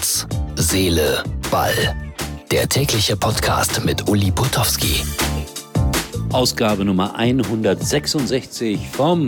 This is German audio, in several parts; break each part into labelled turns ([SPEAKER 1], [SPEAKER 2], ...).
[SPEAKER 1] Herz, Seele, Ball. Der tägliche Podcast mit Uli Putowski.
[SPEAKER 2] Ausgabe Nummer 166 vom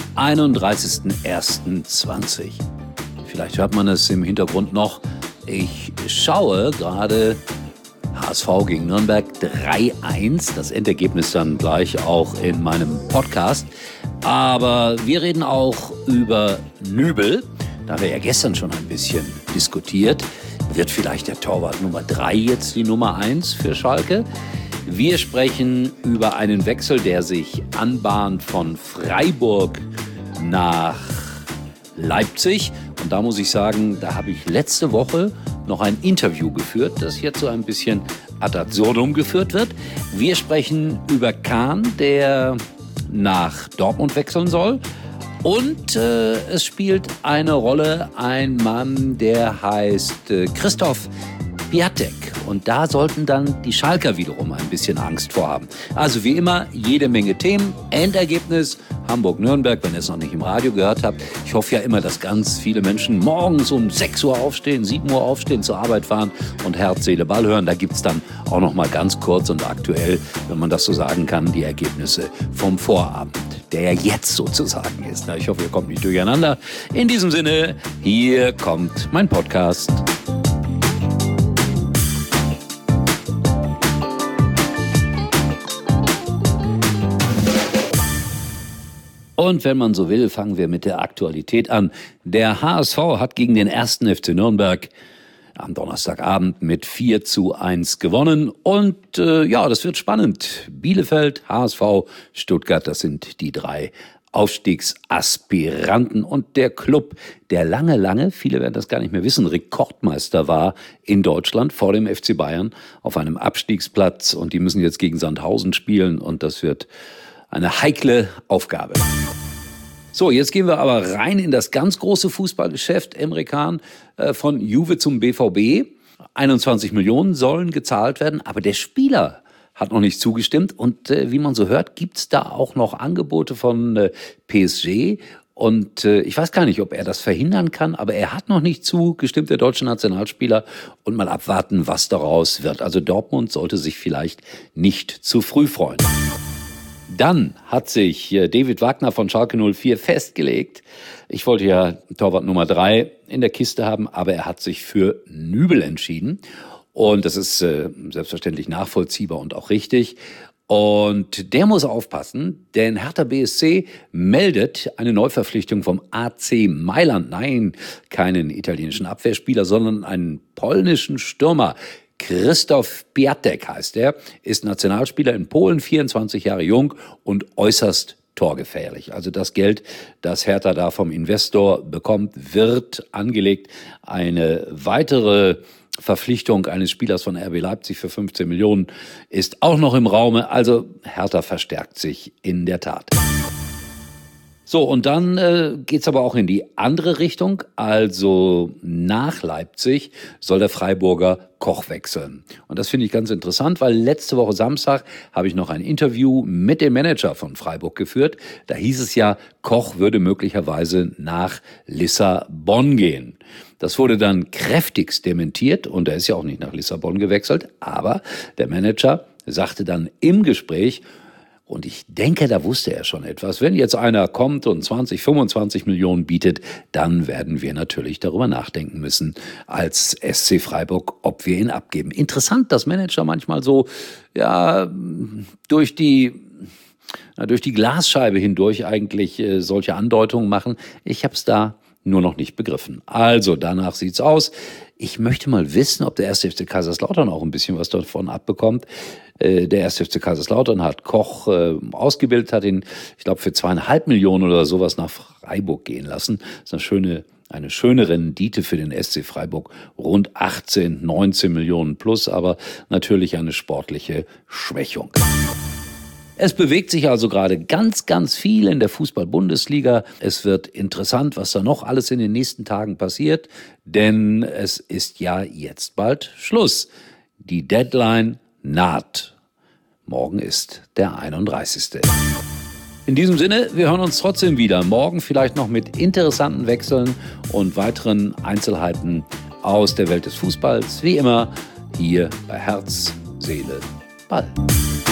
[SPEAKER 2] 31.01.20. Vielleicht hört man es im Hintergrund noch. Ich schaue gerade HSV gegen Nürnberg 3-1. Das Endergebnis dann gleich auch in meinem Podcast. Aber wir reden auch über Nübel. Da haben wir ja gestern schon ein bisschen diskutiert. Wird vielleicht der Torwart Nummer 3 jetzt die Nummer 1 für Schalke? Wir sprechen über einen Wechsel, der sich anbahnt von Freiburg nach Leipzig. Und da muss ich sagen, da habe ich letzte Woche noch ein Interview geführt, das jetzt so ein bisschen ad absurdum geführt wird. Wir sprechen über Kahn, der nach Dortmund wechseln soll. Und es spielt eine Rolle ein Mann, der heißt Christoph Piatek. Und da sollten dann die Schalker wiederum ein bisschen Angst vorhaben. Also wie immer, jede Menge Themen. Endergebnis Hamburg-Nürnberg, wenn ihr es noch nicht im Radio gehört habt. Ich hoffe ja immer, dass ganz viele Menschen morgens um 6 Uhr aufstehen, 7 Uhr aufstehen, zur Arbeit fahren und Herz, Seele, Ball hören. Da gibt's dann auch noch mal ganz kurz und aktuell, wenn man das so sagen kann, die Ergebnisse vom Vorabend, der ja jetzt sozusagen ist. Ich hoffe, ihr kommt nicht durcheinander. In diesem Sinne, hier kommt mein Podcast. Und wenn man so will, fangen wir mit der Aktualität an. Der HSV hat gegen den 1. FC Nürnberg am Donnerstagabend mit 4-1 gewonnen. Und das wird spannend. Bielefeld, HSV, Stuttgart, das sind die 3 Aufstiegsaspiranten. Und der Club, der lange, viele werden das gar nicht mehr wissen, Rekordmeister war in Deutschland vor dem FC Bayern auf einem Abstiegsplatz. Und die müssen jetzt gegen Sandhausen spielen. Und das wird eine heikle Aufgabe. So, jetzt gehen wir aber rein in das ganz große Fußballgeschäft. Emre Can von Juve zum BVB. 21 Millionen sollen gezahlt werden, aber der Spieler hat noch nicht zugestimmt. Und wie man so hört, gibt's da auch noch Angebote von PSG. Und ich weiß gar nicht, ob er das verhindern kann, aber er hat noch nicht zugestimmt, der deutsche Nationalspieler. Und mal abwarten, was daraus wird. Also Dortmund sollte sich vielleicht nicht zu früh freuen. Dann hat sich David Wagner von Schalke 04 festgelegt. Ich wollte ja Torwart Nummer 3 in der Kiste haben, aber er hat sich für Nübel entschieden. Und das ist selbstverständlich nachvollziehbar und auch richtig. Und der muss aufpassen, denn Hertha BSC meldet eine Neuverpflichtung vom AC Mailand. Nein, keinen italienischen Abwehrspieler, sondern einen polnischen Stürmer. Christoph Piatek heißt er, ist Nationalspieler in Polen, 24 Jahre jung und äußerst torgefährlich. Also das Geld, das Hertha da vom Investor bekommt, wird angelegt. Eine weitere Verpflichtung eines Spielers von RB Leipzig für 15 Millionen ist auch noch im Raume. Also Hertha verstärkt sich in der Tat. So, und dann geht's aber auch in die andere Richtung. Also nach Leipzig soll der Freiburger Koch wechseln. Und das finde ich ganz interessant, weil letzte Woche Samstag habe ich noch ein Interview mit dem Manager von Freiburg geführt. Da hieß es ja, Koch würde möglicherweise nach Lissabon gehen. Das wurde dann kräftigst dementiert und er ist ja auch nicht nach Lissabon gewechselt. Aber der Manager sagte dann im Gespräch, und ich denke, da wusste er schon etwas. Wenn jetzt einer kommt und 20, 25 Millionen bietet, dann werden wir natürlich darüber nachdenken müssen als SC Freiburg, ob wir ihn abgeben. Interessant, dass Manager manchmal so durch die Glasscheibe hindurch eigentlich solche Andeutungen machen. Ich habe es da nur noch nicht begriffen. Also, danach sieht's aus. Ich möchte mal wissen, ob der 1. FC Kaiserslautern auch ein bisschen was davon abbekommt. Der 1. FC Kaiserslautern hat Koch ausgebildet, hat ihn, ich glaube, für 2,5 Millionen oder sowas nach Freiburg gehen lassen. Das ist eine schöne Rendite für den SC Freiburg. Rund 18, 19 Millionen plus, aber natürlich eine sportliche Schwächung. Es bewegt sich also gerade ganz, ganz viel in der Fußball-Bundesliga. Es wird interessant, was da noch alles in den nächsten Tagen passiert, denn es ist ja jetzt bald Schluss. Die Deadline naht. Morgen ist der 31. In diesem Sinne, wir hören uns trotzdem wieder. Morgen vielleicht noch mit interessanten Wechseln und weiteren Einzelheiten aus der Welt des Fußballs. Wie immer hier bei Herz, Seele, Ball.